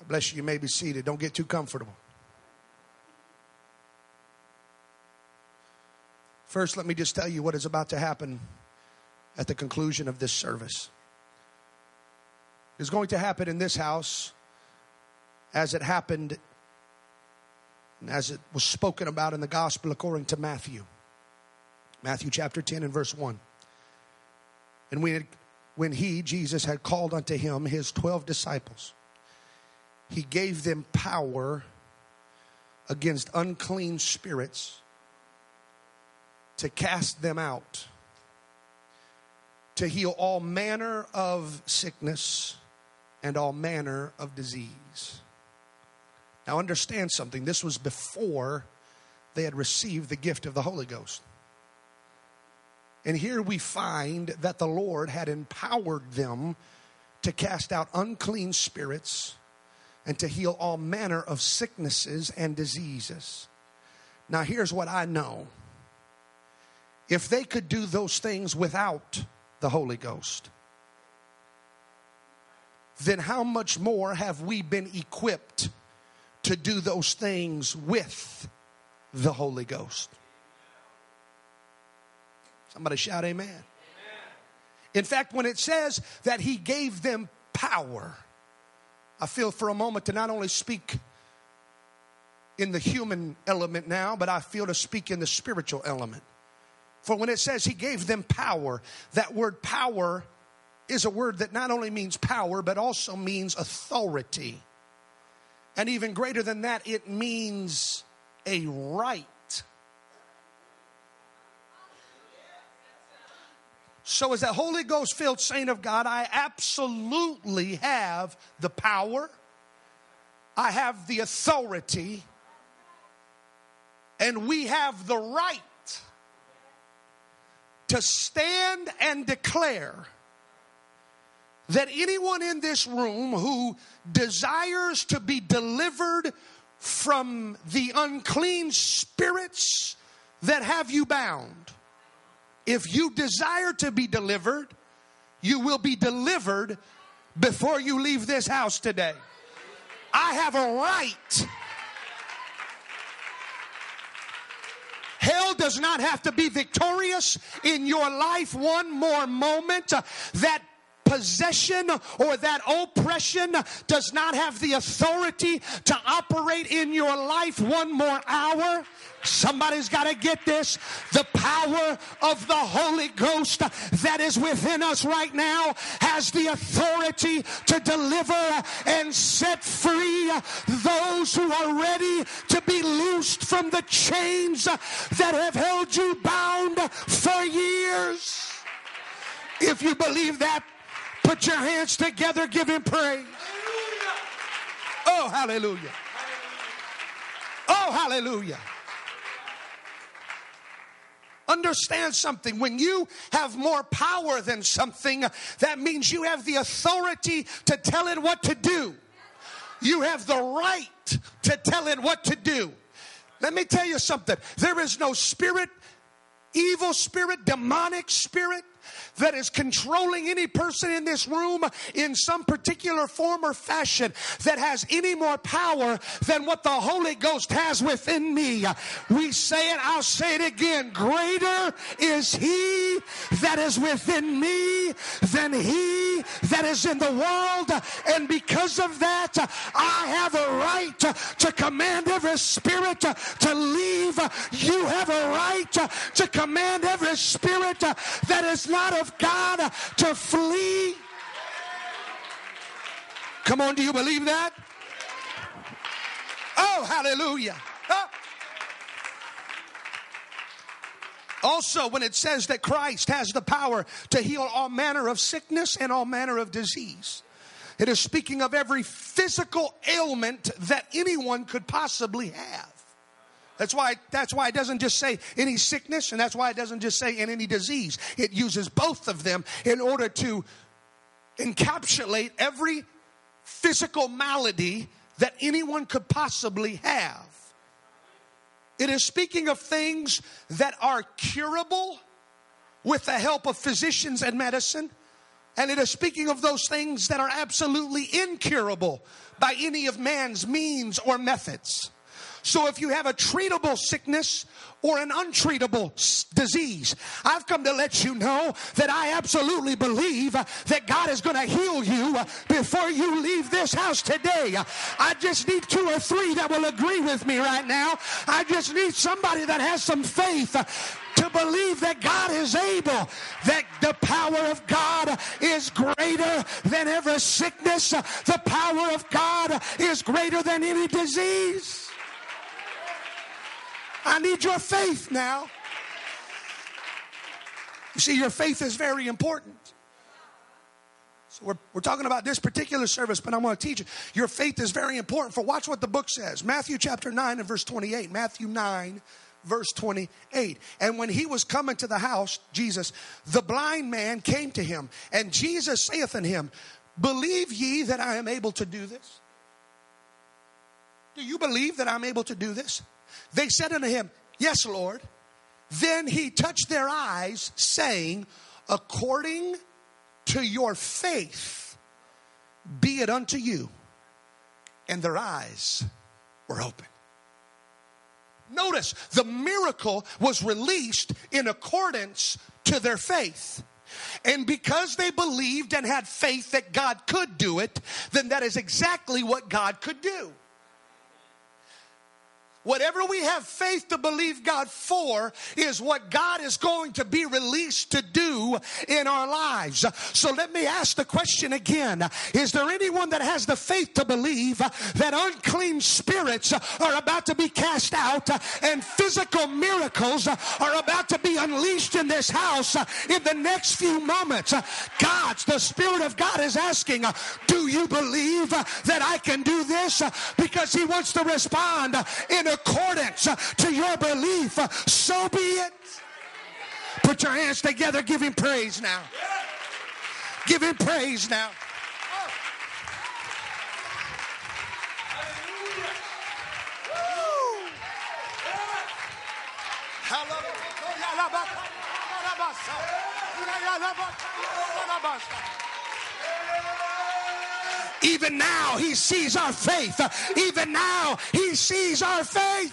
Bless you. You may be seated. Don't get too comfortable. First, let me just tell you what is about to happen at the conclusion of this service. It's going to happen in this house as it happened and as it was spoken about in the gospel according to Matthew. Matthew chapter 10 and verse 1. And when he, Jesus, had called unto him his 12 disciples, he gave them power against unclean spirits to cast them out, to heal all manner of sickness and all manner of disease. Now understand something. This was before they had received the gift of the Holy Ghost. And here we find that the Lord had empowered them to cast out unclean spirits and to heal all manner of sicknesses and diseases. Now here's what I know. If they could do those things without the Holy Ghost, then how much more have we been equipped to do those things with the Holy Ghost? Somebody shout amen. Amen. In fact, when it says that he gave them power, I feel for a moment to not only speak in the human element now, but I feel to speak in the spiritual element. For when it says he gave them power, that word power is a word that not only means power, but also means authority. And even greater than that, it means a right. So as a Holy Ghost filled saint of God, I absolutely have the power. I have the authority. And we have the right to stand and declare that anyone in this room who desires to be delivered from the unclean spirits that have you bound, if you desire to be delivered, you will be delivered before you leave this house today. I have a right. Hell does not have to be victorious in your life one more moment. That possession or that oppression does not have the authority to operate in your life one more hour. Somebody's got to get this. The power of the Holy Ghost that is within us right now has the authority to deliver and set free those who are ready to be loosed from the chains that have held you bound for years. If you believe that, put your hands together, give him praise. Oh, hallelujah. Oh, hallelujah. Understand something. When you have more power than something, that means you have the authority to tell it what to do. You have the right to tell it what to do. Let me tell you something. There is no spirit, evil spirit, demonic spirit that is controlling any person in this room in some particular form or fashion that has any more power than what the Holy Ghost has within me. We say it, I'll say it again. Greater is he that is within me than he that is in the world. And because of that, I have a right to command every spirit to leave. You have a right to command every spirit that is not of God to flee. Come on, do you believe that? Oh, hallelujah. Also, when it says that Christ has the power to heal all manner of sickness and all manner of disease, it is speaking of every physical ailment that anyone could possibly have. That's why it doesn't just say any sickness, and that's why it doesn't just say in any disease. It uses both of them in order to encapsulate every physical malady that anyone could possibly have. It is speaking of things that are curable with the help of physicians and medicine. And it is speaking of those things that are absolutely incurable by any of man's means or methods. So if you have a treatable sickness or an untreatable disease, I've come to let you know that I absolutely believe that God is going to heal you before you leave this house today. I just need 2 or 3 that will agree with me right now. I just need somebody that has some faith to believe that God is able, that the power of God is greater than every sickness. The power of God is greater than any disease. I need your faith now. You see, your faith is very important. So we're talking about this particular service, but I'm going to teach you. Your faith is very important. For watch what the book says. Matthew chapter 9 and verse 28. Matthew 9 verse 28. And when he was coming to the house, Jesus, the blind man came to him. And Jesus saith unto him, believe ye that I am able to do this? Do you believe that I'm able to do this? They said unto him, yes, Lord. Then he touched their eyes, saying, according to your faith, be it unto you. And their eyes were open. Notice, the miracle was released in accordance to their faith. And because they believed and had faith that God could do it, then that is exactly what God could do. Whatever we have faith to believe God for is what God is going to be released to do in our lives. So let me ask the question again. Is there anyone that has the faith to believe that unclean spirits are about to be cast out and physical miracles are about to be unleashed in this house in the next few moments? The Spirit of God is asking, do you believe that I can do this? Because He wants to respond in accordance to your belief. So be it. Put your hands together. Give Him praise now. Give Him praise now. Even now He sees our faith. Even now He sees our faith.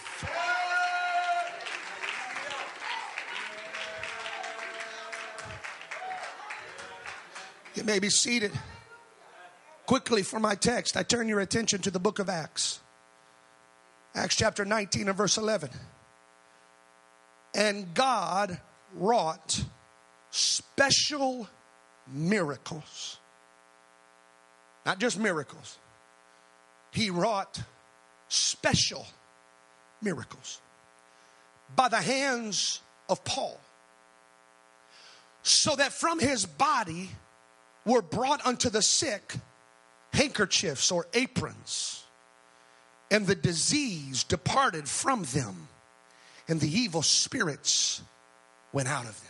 You may be seated. Quickly for my text, I turn your attention to the book of Acts. Acts chapter 19 and verse 11. And God wrought special miracles. Not just miracles. He wrought special miracles by the hands of Paul, so that from his body were brought unto the sick handkerchiefs or aprons, and the disease departed from them, and the evil spirits went out of them.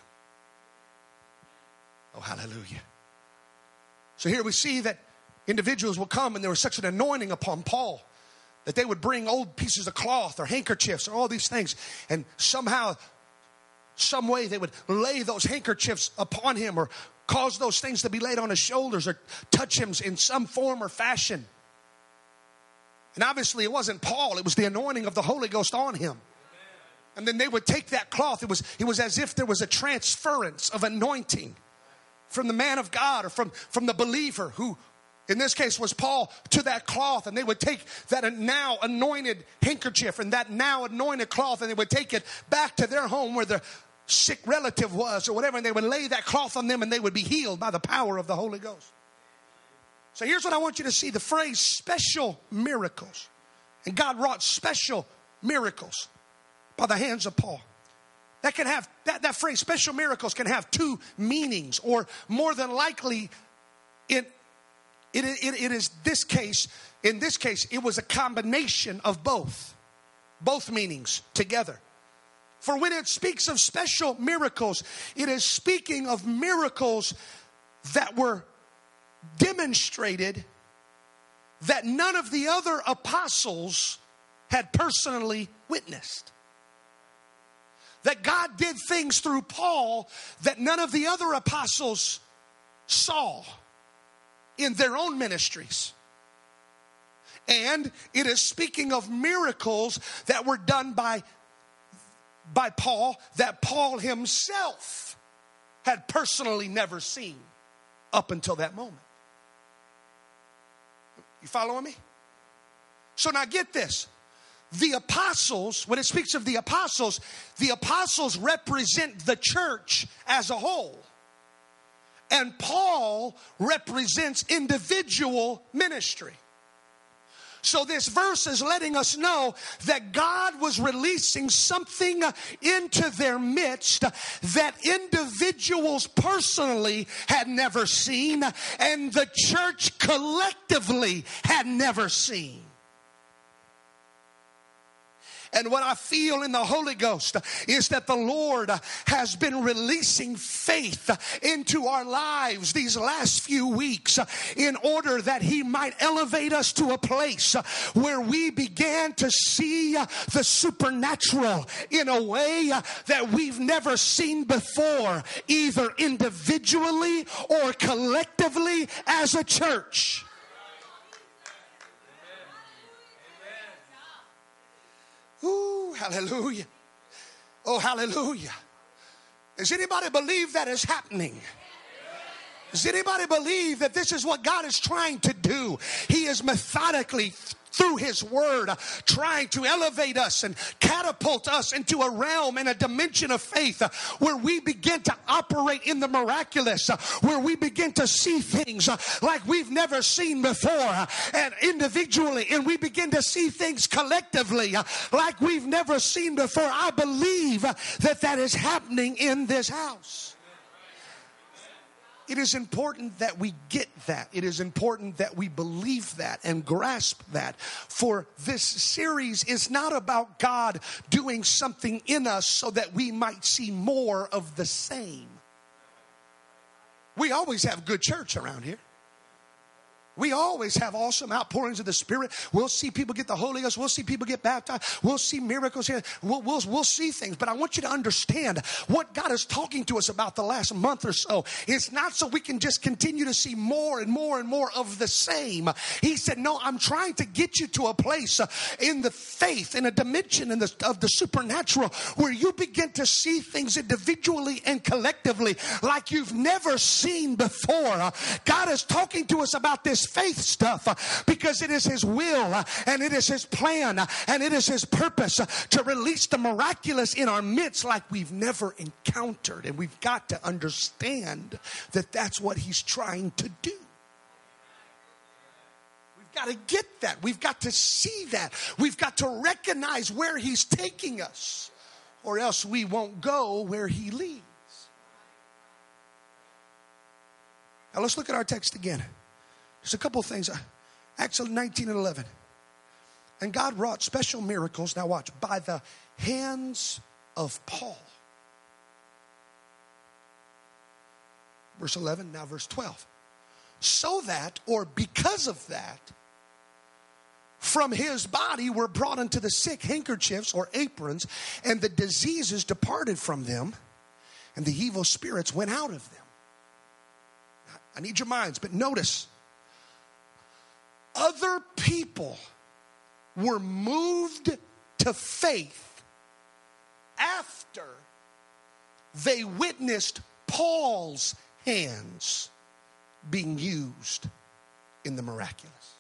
Oh, hallelujah. So here we see that individuals will come, and there was such an anointing upon Paul that they would bring old pieces of cloth or handkerchiefs or all these things, and somehow, some way they would lay those handkerchiefs upon him or cause those things to be laid on his shoulders or touch him in some form or fashion. And obviously it wasn't Paul, it was the anointing of the Holy Ghost on him. And then they would take that cloth. It was as if there was a transference of anointing from the man of God or from the believer, who in this case was Paul, to that cloth. And they would take that now anointed handkerchief and that now anointed cloth, and they would take it back to their home where the sick relative was or whatever, and they would lay that cloth on them, and they would be healed by the power of the Holy Ghost. So here's what I want you to see: the phrase special miracles. And God wrought special miracles by the hands of Paul. That can have that phrase, special miracles, can have two meanings, or more than likely it is this case. In this case, it was a combination of both meanings together. For when it speaks of special miracles, it is speaking of miracles that were demonstrated that none of the other apostles had personally witnessed. That God did things through Paul that none of the other apostles saw in their own ministries. And it is speaking of miracles that were done by Paul that Paul himself had personally never seen up until that moment. You following me? So now get this. The apostles, when it speaks of the apostles represent the church as a whole. And Paul represents individual ministry. So this verse is letting us know that God was releasing something into their midst that individuals personally had never seen and the church collectively had never seen. And what I feel in the Holy Ghost is that the Lord has been releasing faith into our lives these last few weeks in order that He might elevate us to a place where we began to see the supernatural in a way that we've never seen before, either individually or collectively as a church. Ooh, hallelujah. Oh, hallelujah. Does anybody believe that is happening? Does anybody believe that this is what God is trying to do? He is methodically, through His word, trying to elevate us and catapult us into a realm and a dimension of faith where we begin to operate in the miraculous, where we begin to see things like we've never seen before and individually, and we begin to see things collectively like we've never seen before. I believe that is happening in this house. It is important that we get that. It is important that we believe that and grasp that. For this series is not about God doing something in us so that we might see more of the same. We always have good church around here. We always have awesome outpourings of the Spirit. We'll see people get the Holy Ghost. We'll see people get baptized. We'll see miracles here. We'll see things. But I want you to understand what God is talking to us about the last month or so. It's not so we can just continue to see more and more and more of the same. He said, no, I'm trying to get you to a place in the faith, in a dimension of the supernatural where you begin to see things individually and collectively like you've never seen before. God is talking to us about this faith stuff because it is His will and it is His plan and it is His purpose to release the miraculous in our midst like we've never encountered. And we've got to understand that that's what He's trying to do. We've got to get that. We've got to see that. We've got to recognize where He's taking us, or else we won't go where He leads. Now let's look at our text again. There's a couple of things. Acts 19 and 11. And God wrought special miracles, now watch, by the hands of Paul. Verse 11, now verse 12. So that, or because of that, from his body were brought unto the sick handkerchiefs or aprons, and the diseases departed from them, and the evil spirits went out of them. Now, I need your minds, but notice, other people were moved to faith after they witnessed Paul's hands being used in the miraculous.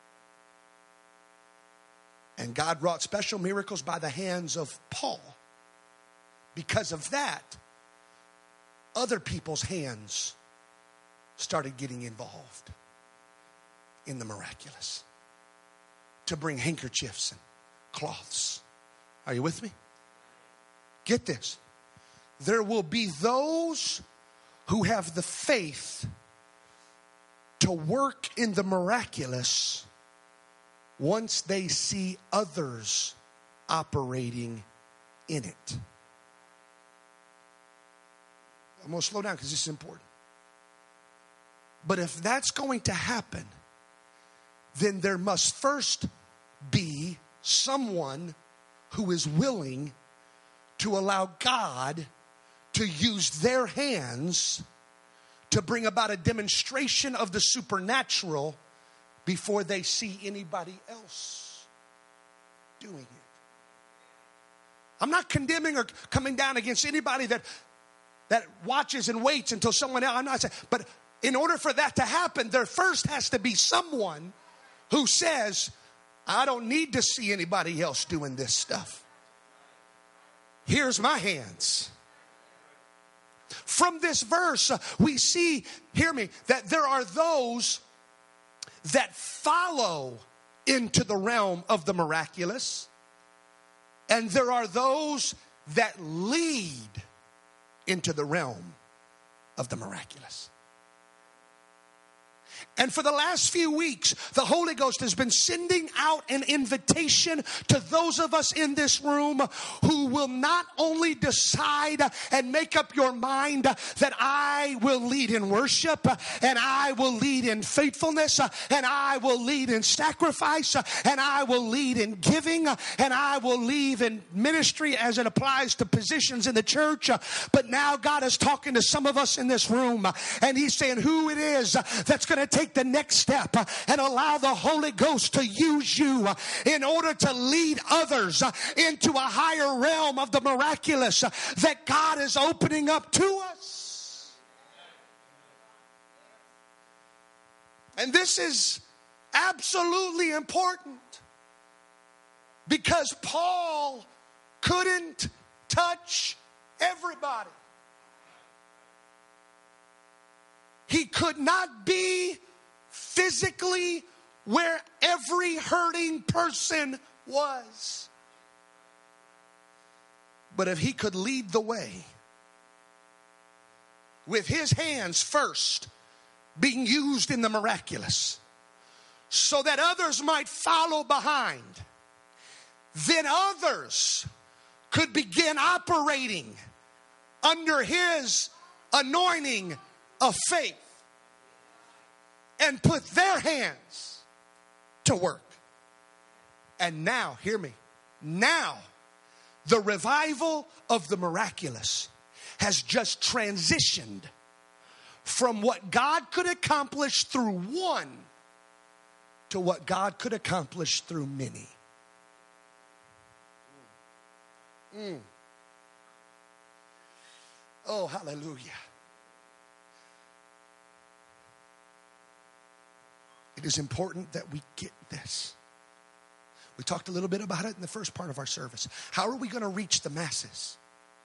And God wrought special miracles by the hands of Paul. Because of that, other people's hands started getting involved in the miraculous to bring handkerchiefs and cloths. Are you with me? Get this. There will be those who have the faith to work in the miraculous once they see others operating in it. I'm going to slow down because this is important. But if that's going to happen, then there must first be someone who is willing to allow God to use their hands to bring about a demonstration of the supernatural before they see anybody else doing it. I'm not condemning or coming down against anybody that watches and waits until someone else. I'm not saying, but in order for that to happen, there first has to be someone who says, I don't need to see anybody else doing this stuff. Here's my hands. From this verse, we see, hear me, that there are those that follow into the realm of the miraculous, and there are those that lead into the realm of the miraculous. And for the last few weeks, the Holy Ghost has been sending out an invitation to those of us in this room who will not only decide and make up your mind that I will lead in worship, and I will lead in faithfulness, and I will lead in sacrifice, and I will lead in giving, and I will lead in ministry as it applies to positions in the church. But now God is talking to some of us in this room, and He's saying who it is that's going to take the next step and allow the Holy Ghost to use you in order to lead others into a higher realm of the miraculous that God is opening up to us. And this is absolutely important because Paul couldn't touch everybody. He could not be physically where every hurting person was. But if he could lead the way with his hands first being used in the miraculous so that others might follow behind, then others could begin operating under his anointing of faith and put their hands to work. And now, hear me, now the revival of the miraculous has just transitioned from what God could accomplish through one to what God could accomplish through many. Oh, hallelujah. It is important that we get this. We talked a little bit about it in the first part of our service. How are we going to reach the masses?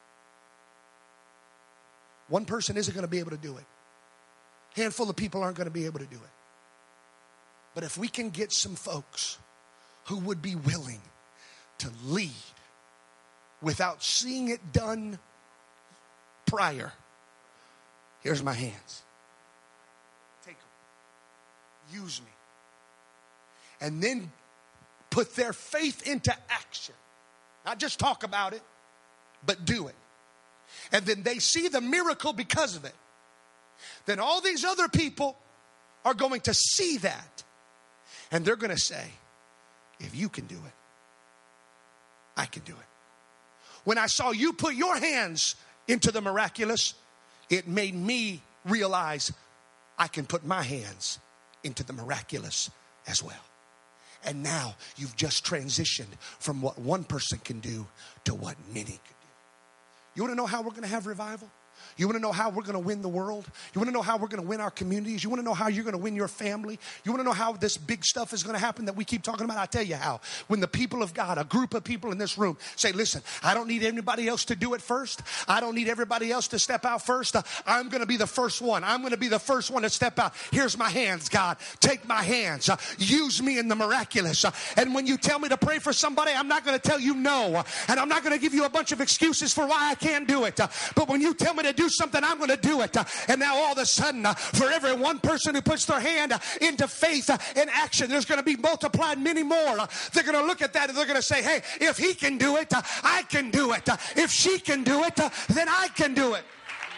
One person isn't going to be able to do it. A handful of people aren't going to be able to do it. But if we can get some folks who would be willing to lead without seeing it done prior, here's my hands. Take them. Use me. And then put their faith into action. Not just talk about it, but do it. And then they see the miracle because of it. Then all these other people are going to see that. And they're going to say, if you can do it, I can do it. When I saw you put your hands into the miraculous, it made me realize I can put my hands into the miraculous as well. And now you've just transitioned from what one person can do to what many can do. You want to know how we're going to have revival? You want to know how we're going to win the world? You want to know how we're going to win our communities? You want to know how you're going to win your family? You want to know how this big stuff is going to happen that we keep talking about? I'll tell you how. When the people of God, a group of people in this room say, listen, I don't need anybody else to do it first. I don't need everybody else to step out first. I'm going to be the first one. I'm going to be the first one to step out. Here's my hands, God. Take my hands. Use me in the miraculous. And when you tell me to pray for somebody, I'm not going to tell you no. And I'm not going to give you a bunch of excuses for why I can't do it. But when you tell me to do something, I'm going to do it. And now all of a sudden, for every one person who puts their hand into faith and action, there's going to be multiplied many more. They're going to look at that and they're going to say, hey, if he can do it, I can do it. If she can do it, then I can do it.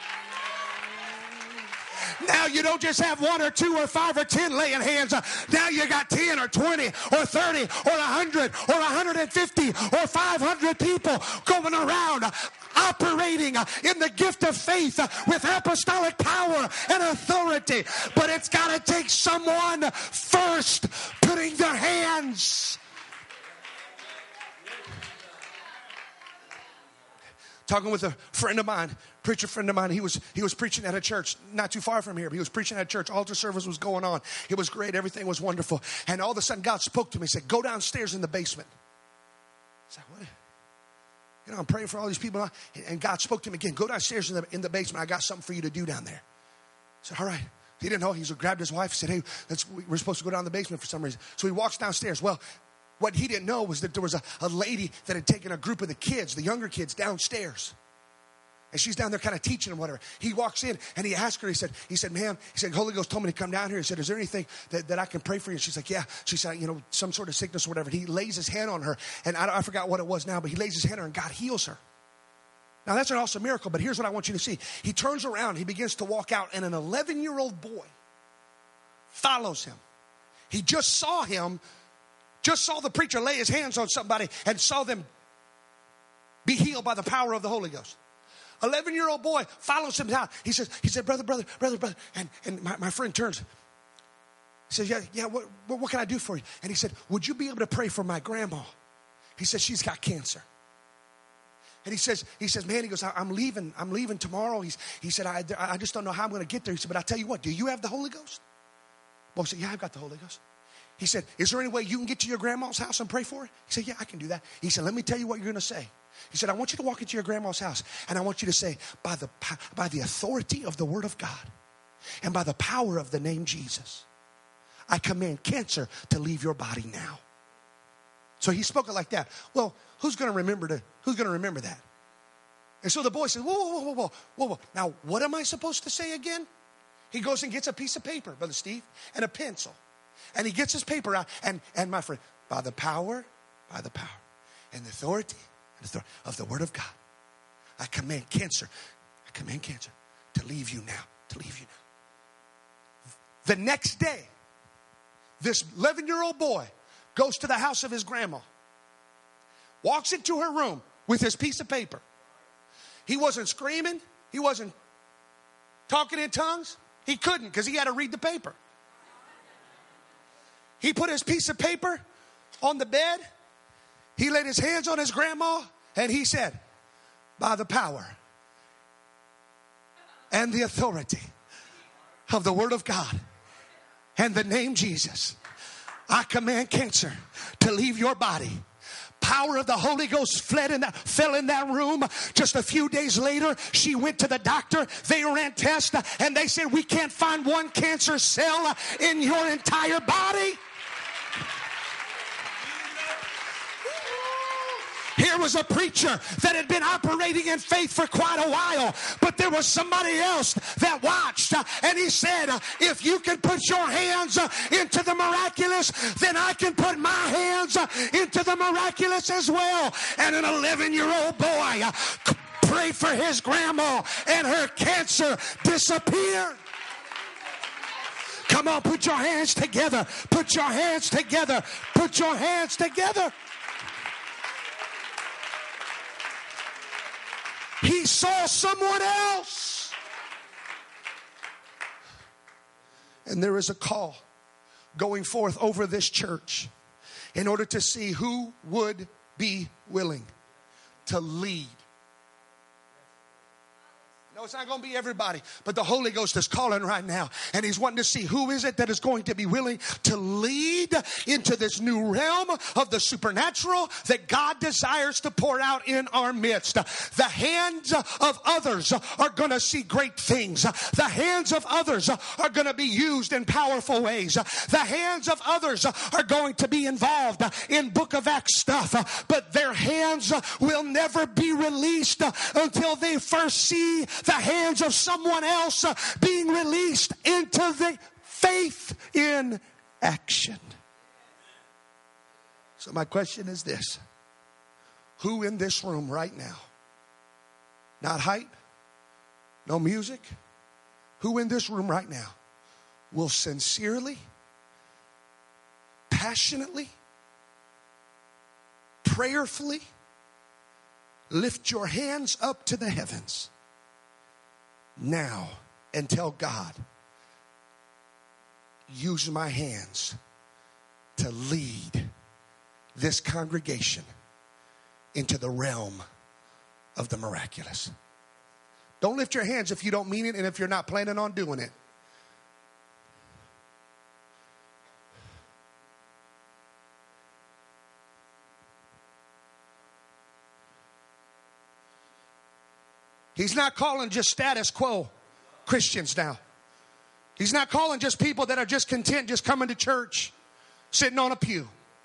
Now you don't just have 1 or 2 or 5 or 10 laying hands. Now you got 10 or 20 or 30 or 100 or 150 or 500 people going going around operating in the gift of faith with apostolic power and authority. But it's got to take someone first putting their hands. Talking with a friend of mine, preacher friend of mine, he was preaching at a church not too far from here. But he was preaching at a church. Altar service was going on. It was great. Everything was wonderful. And all of a sudden, God spoke to me. He said, "Go downstairs in the basement." I said, "What?" You know, I'm praying for all these people. And God spoke to me again. "Go downstairs in the basement. I got something for you to do down there." I said, "All right." He didn't know. He grabbed his wife and said, "Hey, we're supposed to go down the basement for some reason." So he walks downstairs. Well, what he didn't know was that there was a lady that had taken a group of the kids, the younger kids, downstairs. And she's down there kind of teaching them whatever. He walks in and he asked her, he said, "Ma'am," he said, "Holy Ghost told me to come down here." He said, "Is there anything that I can pray for you?" And she's like, "Yeah." She said, "You know, some sort of sickness or whatever." He lays his hand on her, and I forgot what it was now, but he lays his hand on her and God heals her. Now that's an awesome miracle, but here's what I want you to see. He turns around, he begins to walk out, and an 11-year-old boy follows him. He just saw the preacher lay his hands on somebody and saw them be healed by the power of the Holy Ghost. 11-year-old boy follows him down. He said, brother. And my friend turns. He says, yeah, what can I do for you? And he said, "Would you be able to pray for my grandma?" He said, "She's got cancer." And he says, "Man," he goes, I'm leaving tomorrow." He said, I just don't know how I'm going to get there. He said, "But I'll tell you what, do you have the Holy Ghost?" Boy said, "Yeah, I've got the Holy Ghost." He said, "Is there any way you can get to your grandma's house and pray for her?" He said, "Yeah, I can do that." He said, "Let me tell you what you're going to say." He said, "I want you to walk into your grandma's house, and I want you to say, by the authority of the Word of God and by the power of the name Jesus, I command cancer to leave your body now." So he spoke it like that. Well, who's going to remember that? And so the boy said, whoa. Now, what am I supposed to say again? He goes and gets a piece of paper, Brother Steve, and a pencil. And he gets his paper out, and my friend, by the power and the authority of the Word of God, I command cancer to leave you now, The next day, this 11-year-old boy goes to the house of his grandma, walks into her room with his piece of paper. He wasn't screaming. He wasn't talking in tongues. He couldn't because he had to read the paper. He put his piece of paper on the bed. He laid his hands on his grandma and he said, "By the power and the authority of the Word of God and the name Jesus, I command cancer to leave your body." Power of the Holy Ghost fell in that room. Just a few days later, she went to the doctor. They ran tests and they said, "We can't find one cancer cell in your entire body." Here was a preacher that had been operating in faith for quite a while, but there was somebody else that watched, and he said, "If you can put your hands into the miraculous, then I can put my hands into the miraculous as well." And an 11-year-old boy prayed for his grandma, and her cancer disappeared. Come on, put your hands together. Put your hands together. Put your hands together. He saw someone else. And there is a call going forth over this church in order to see who would be willing to lead. No, it's not going to be everybody, but the Holy Ghost is calling right now, and He's wanting to see who is it that is going to be willing to lead into this new realm of the supernatural that God desires to pour out in our midst. The hands of others are going to see great things. The hands of others are going to be used in powerful ways. The hands of others are going to be involved in Book of Acts stuff, but their hands will never be released until they first see the hands of someone else being released into the faith in action. So my question is this: who in this room right now, not hype, no music, who in this room right now will sincerely, passionately, prayerfully Lift your hands up to the heavens now and tell God, use my hands to lead this congregation into the realm of the miraculous. Don't lift your hands if you don't mean it and if you're not planning on doing it. He's not calling just status quo Christians now. He's not calling just people that are just content just coming to church, sitting on a pew.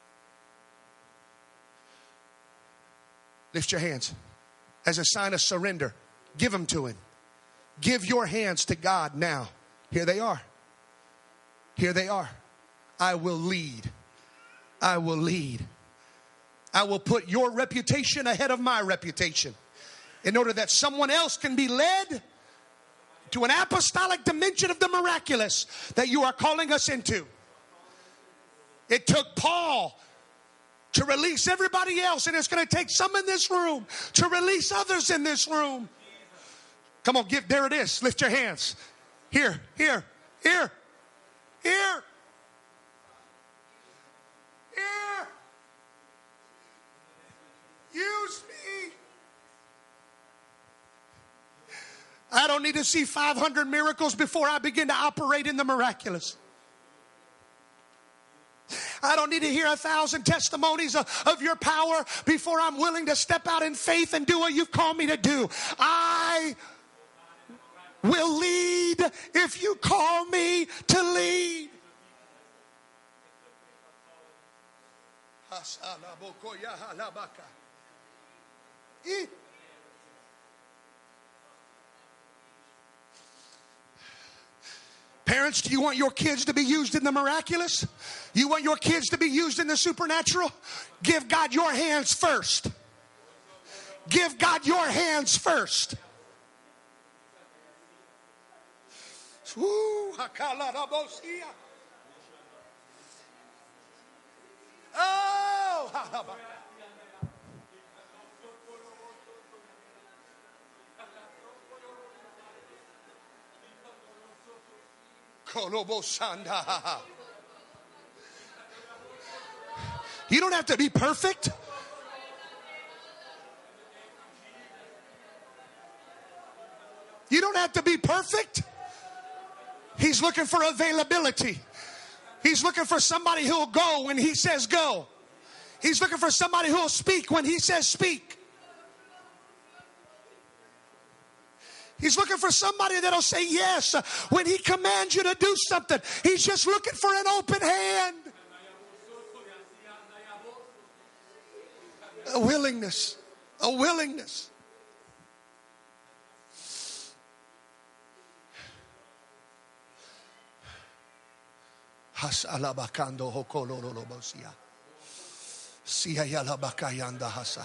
Lift your hands as a sign of surrender. Give them to him. Give your hands to God now. Here they are. Here they are. I will lead. I will lead. I will put your reputation ahead of my reputation in order that someone else can be led to an apostolic dimension of the miraculous that you are calling us into. It took Paul to release everybody else, and it's going to take some in this room to release others in this room. Come on, there it is. Lift your hands. Here. Use me. I don't need to see 500 miracles before I begin to operate in the miraculous. I don't need to hear 1,000 testimonies of your power before I'm willing to step out in faith and do what you've called me to do. I will lead if you call me to lead. Parents, do you want your kids to be used in the miraculous? You want your kids to be used in the supernatural? Give God your hands first. Give God your hands first. Oh, you don't have to be perfect. You don't have to be perfect. He's looking for availability. He's looking for somebody who'll go when he says go. He's looking for somebody who'll speak when he says speak. He's looking for somebody that'll say yes when he commands you to do something. He's just looking for an open hand. A willingness. A willingness. Hasalabakando hokololobosia. Siyayalabakayanda hasa.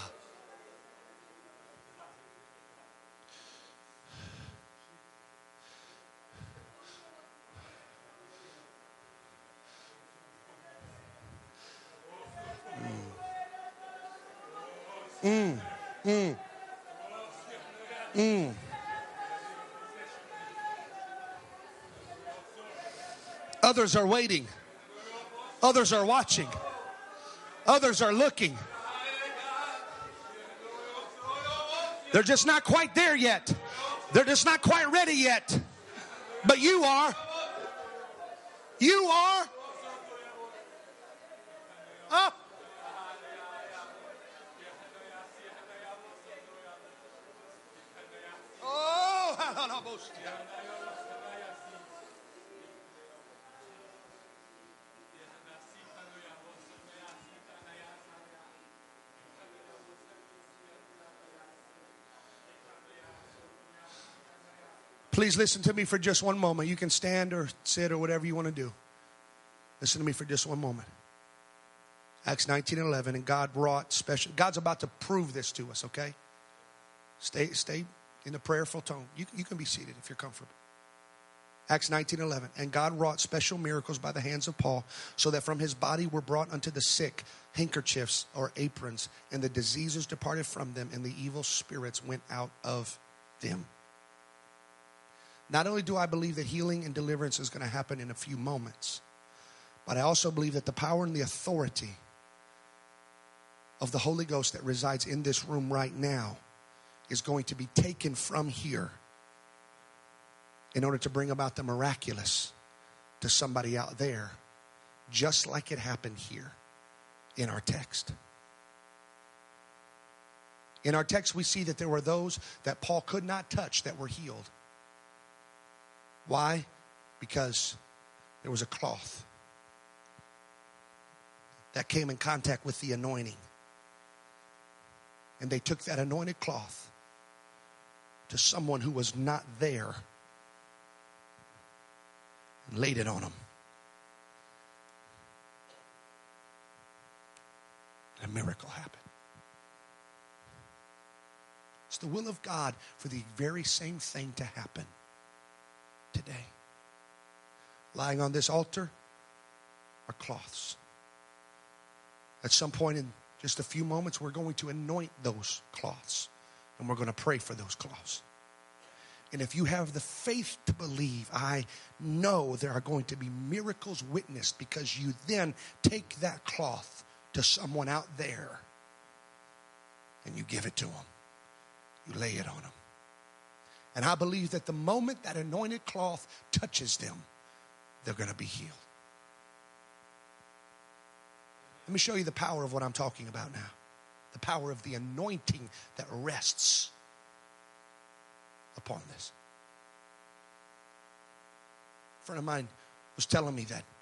Others are waiting. Others are watching. Others are looking. They're just not quite there yet. They're just not quite ready yet. But you are. You are. Oh. Please listen to me for just one moment. You can stand or sit or whatever you want to do. Listen to me for just one moment. Acts 19:11, and God wrought special. God's about to prove this to us, okay? Stay in a prayerful tone. You can be seated if you're comfortable. Acts 19:11. And God wrought special miracles by the hands of Paul, so that from his body were brought unto the sick handkerchiefs or aprons, and the diseases departed from them, and the evil spirits went out of them. Not only do I believe that healing and deliverance is going to happen in a few moments, but I also believe that the power and the authority of the Holy Ghost that resides in this room right now is going to be taken from here in order to bring about the miraculous to somebody out there, just like it happened here in our text. In our text, we see that there were those that Paul could not touch that were healed. Why? Because there was a cloth that came in contact with the anointing. And they took that anointed cloth to someone who was not there and laid it on them. And a miracle happened. It's the will of God for the very same thing to happen today. Lying on this altar are cloths. At some point in just a few moments, we're going to anoint those cloths. And we're going to pray for those cloths. And if you have the faith to believe, I know there are going to be miracles witnessed, because you then take that cloth to someone out there and you give it to them. You lay it on them. And I believe that the moment that anointed cloth touches them, they're going to be healed. Let me show you the power of what I'm talking about now. The power of the anointing that rests upon this. A friend of mine was telling me that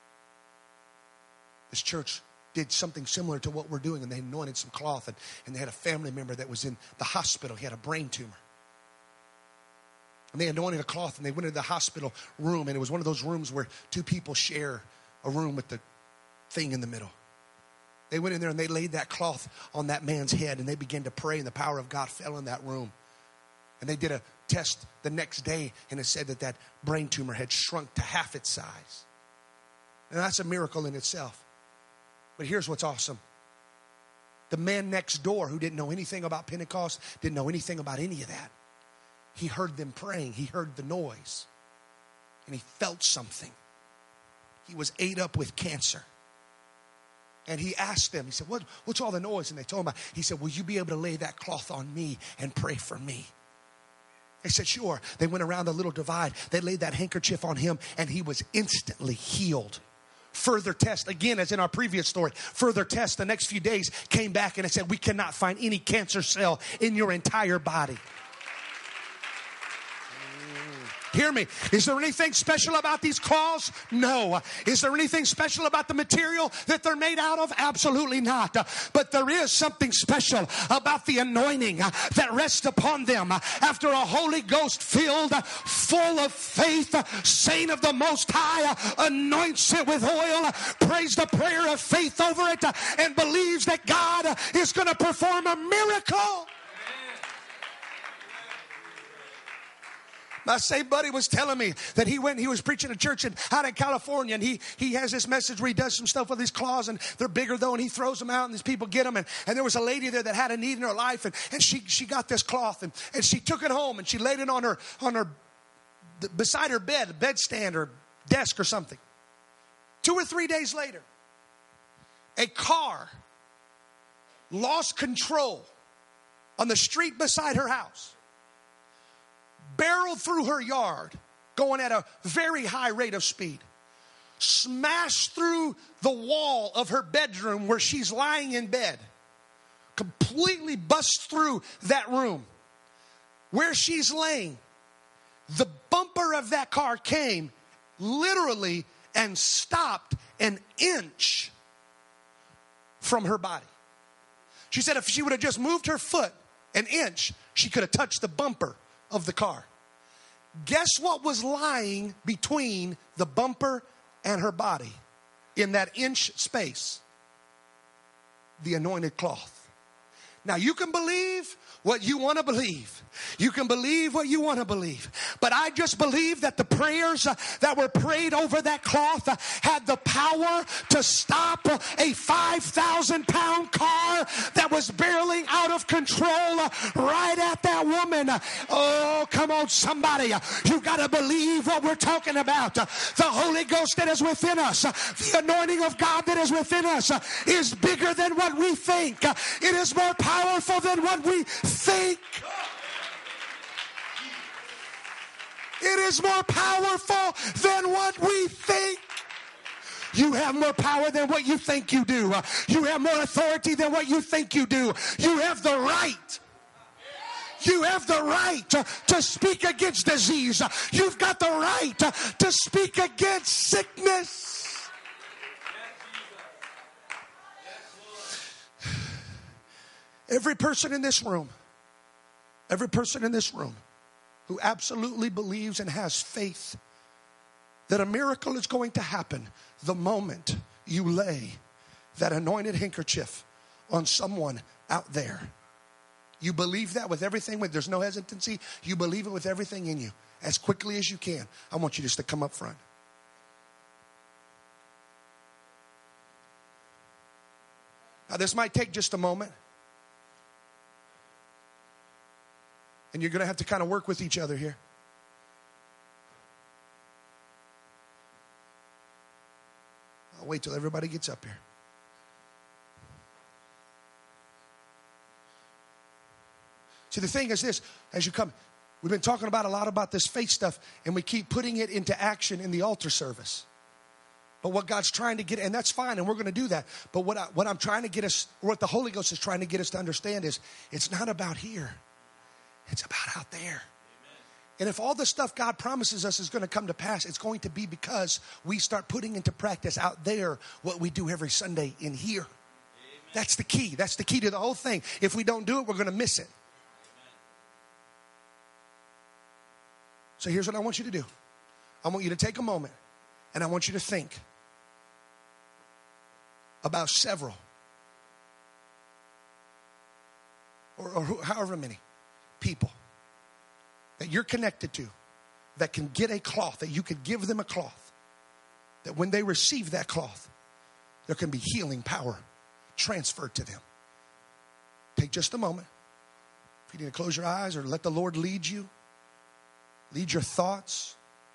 this church did something similar to what we're doing, and they anointed some cloth, and they had a family member that was in the hospital. He had a brain tumor. And they anointed a cloth, and they went into the hospital room, and it was one of those rooms where two people share a room with the thing in the middle. They went in there and they laid that cloth on that man's head, and they began to pray, and the power of God fell in that room. And they did a test the next day, and it said that brain tumor had shrunk to half its size. And that's a miracle in itself. But here's what's awesome. The man next door, who didn't know anything about Pentecost, didn't know anything about any of that, he heard them praying. He heard the noise. And he felt something. He was ate up with cancer. And he asked them, he said, what's all the noise? And they told him, he said, will you be able to lay that cloth on me and pray for me? They said, sure. They went around the little divide. They laid that handkerchief on him, and he was instantly healed. Further test, again, as in our previous story, further test the next few days came back, and it said, we cannot find any cancer cell in your entire body. Hear me. Is there anything special about these cloths? No. Is there anything special about the material that they're made out of? Absolutely not. But there is something special about the anointing that rests upon them after a Holy Ghost filled, full of faith, saint of the Most High anoints it with oil, prays the prayer of faith over it, and believes that God is going to perform a miracle. My saved buddy was telling me that he was preaching a church out in California, and he has this message where he does some stuff with his claws, and they're bigger though, and he throws them out, and these people get them, and there was a lady there that had a need in her life, and she got this cloth, and she took it home, and she laid it on her beside her bed, bedstand or desk or something. 2 or 3 days later, a car lost control on the street beside her house, barreled through her yard, going at a very high rate of speed, smashed through the wall of her bedroom where she's lying in bed, completely bust through that room. Where she's laying, the bumper of that car came literally and stopped an inch from her body. She said if she would have just moved her foot an inch, she could have touched the bumper of the car. Guess what was lying between the bumper and her body in that inch space? The anointed cloth. Now, you can believe what you want to believe. You can believe what you want to believe. But I just believe that the prayers that were prayed over that cloth had the power to stop a 5,000-pound car that was barreling out of control right at that woman. Oh, come on, somebody. You got to believe what we're talking about. The Holy Ghost that is within us, the anointing of God that is within us is bigger than what we think. It is more powerful than what we think. It is more powerful than what we think. You have more power than what you think you do. You have more authority than what you think you do. You have the right. You have the right to speak against disease. You've got the right to speak against sickness. Every person in this room who absolutely believes and has faith that a miracle is going to happen the moment you lay that anointed handkerchief on someone out there. You believe that with everything, there's no hesitancy. You believe it with everything in you. As quickly as you can, I want you just to come up front. Now, this might take just a moment. And you're going to have to kind of work with each other here. I'll wait till everybody gets up here. See, the thing is this, as you come, we've been talking about a lot about this faith stuff, and we keep putting it into action in the altar service. But what God's trying to get, and that's fine, and we're going to do that. But what I'm trying to get us, or what the Holy Ghost is trying to get us to understand is, it's not about here. It's about out there. Amen. And if all the stuff God promises us is going to come to pass, it's going to be because we start putting into practice out there what we do every Sunday in here. Amen. That's the key. That's the key to the whole thing. If we don't do it, we're going to miss it. Amen. So here's what I want you to do. I want you to take a moment and I want you to think about several or however many people that you're connected to that can get a cloth, that you could give them a cloth, that when they receive that cloth, there can be healing power transferred to them. Take just a moment. If you need to close your eyes or let the Lord lead you, lead your thoughts.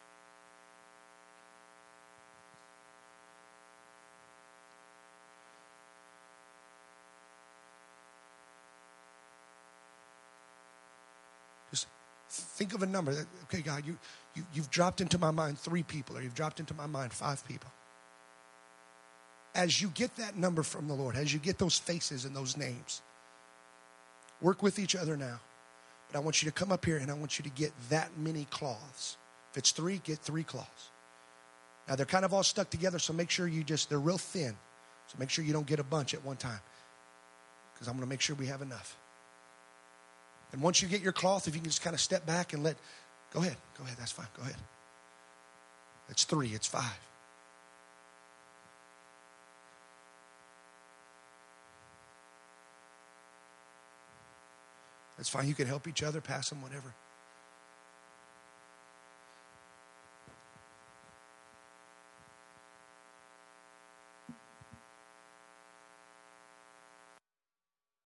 Just think of a number. Okay, God, you've dropped into my mind 3 people, or you've dropped into my mind 5 people. As you get that number from the Lord, as you get those faces and those names, work with each other now. But I want you to come up here and I want you to get that many cloths. If it's 3, get 3 cloths. Now they're kind of all stuck together, so make sure they're real thin. So make sure you don't get a bunch at one time, because I'm going to make sure we have enough. And once you get your cloth, if you can just kind of step back and go ahead, that's fine, go ahead. It's 3, it's 5. That's fine, you can help each other, pass them, whatever.